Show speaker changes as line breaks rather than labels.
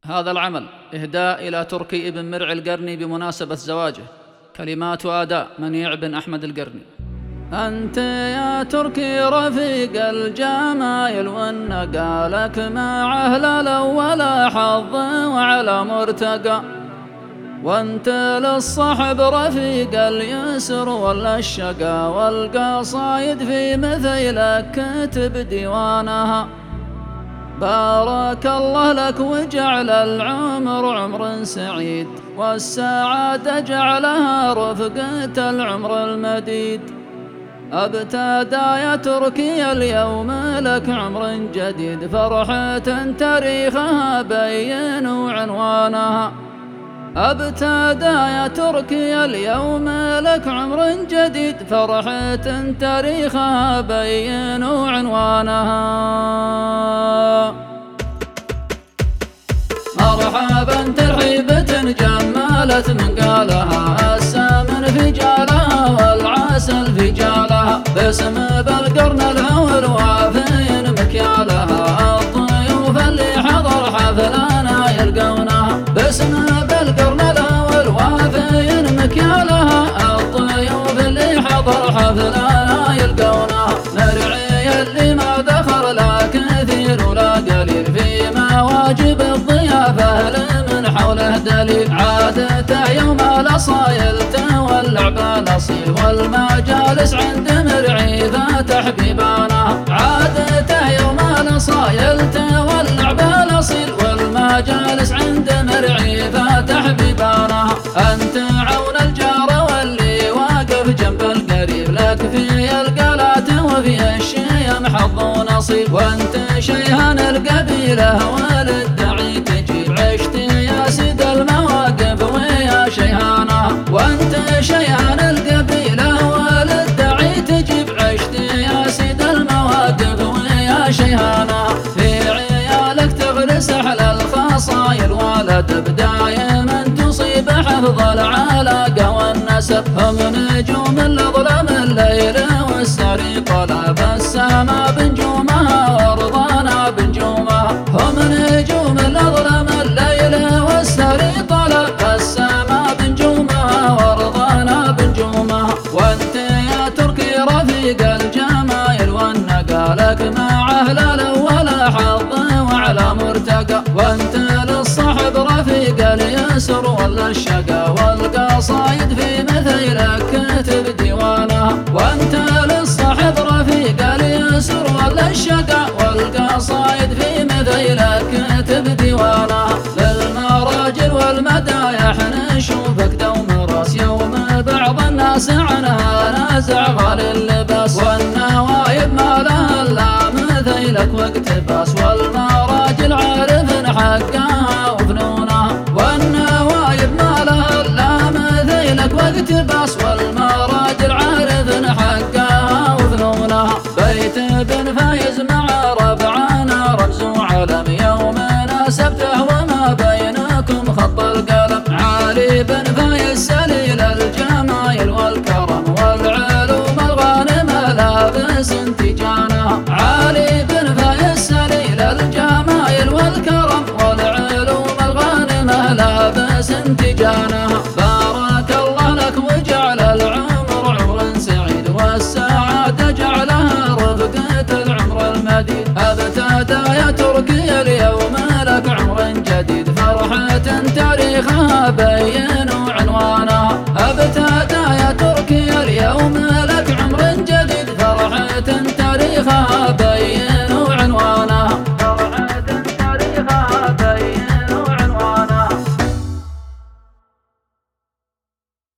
هذا العمل إهداء إلى تركي بن مرع القرني بمناسبة زواجه. كلمات وأداء منيع بن أحمد القرني. أنت يا تركي رفيق الجمايل والنقا، لك مع أهل الأول حظ وعلى مرتقى، وانت للصحب رفيق اليسر ولا الشقا، والقصايد في مثيلك كتب ديوانها. بارك الله لك وجعل العمر عمر سعيد، والسعادة جعلها رفقة العمر المديد. ابتدى يا تركي اليوم لك عمر جديد، فرحة تاريخها بين وعنوانها. ابتدى يا تركي اليوم لك عمر جديد، فرحة تاريخها بين وعنوانها. مرحبا ترحيبة جمالت من قالها، السمن في جالها والعسل في جالها، باسم بالقرن الأول وافين مكيالها. الضيوف اللي حضر حفلنا يلقونها، باسم بالقرن الأول وافين مكيالها. الضيوف اللي حضر حفلنا يلقونها، مرعي اللي ما دخل لا كثير ولا قليل، في مواجب الضيافة من حوله دليل. عادته يوم الأصايل واللعب الأصيل، والمجالس عند مرعي فاتح بيبانها. عادته يوم الأصايل واللعب الأصيل، والمجالس عند مرعي فاتح بيبانها. أنت عون الجار واللي واقف جنب القريب، لك في القلات وفي الشيم حظ ونصيب. وانت شيهان القبيلة والدعي تجيب، عشت يا سيد المواقف ويا شيهانها. وانت شيهان القبيلة والدعي تجيب، عشت يا سيد المواقف ويا شيهانها. في عيالك تغرس أحلى الخصايل، ولا تبدأ دائما تصيب حفظ العلاقة والنسب. هم نجوم لظلام الليل والسري، طلب السما بنجومها وارضانا بنجومها. هم نجوم لظلام الليل والسري، طلب السما بنجومها وارضانا بنجومها. وانت يا تركي رفيق الجمايل والنقا، لك مع أهل الأول حظ وعلى مرتقى، وانت للصحب رفيق اليسر ولا الشقا، والقصايد في مثيلك كتب ديوانها. وانت للصحب رفيق اليسر ولا الشقا، والقصايد في مثيلك كتب ديوانها. للمراجل والمدايح نشوفك دوم راس، يوم بعض الناس عنها نازع غالي اللباس، والنوايب ما لها الا مثيلك واقتباس. والمراجل عارف حقها وفنونها، والنوايب ما لها الا مثيلك واقتباس. والمراجل عارف حقها وفنونها. بيت بن فايز مع ربعنا رمز وعلم، يوم ناسبته وما بينكم خط القلم. علي بن فايز سليل الجمايل والكرم، والعلوم الغانمة لابس تيجانها. علي بن فايز سليل الجمايل والكرم، والعلوم الغانمة لابس تيجانها. بارك الله لك وجعل العمر عمر سعيد، والسعادة جعلها رفقة العمر المديد. ابتدى يا تركي اليوم لك عمر جديد، فرحة تاريخها بين وعنوانها.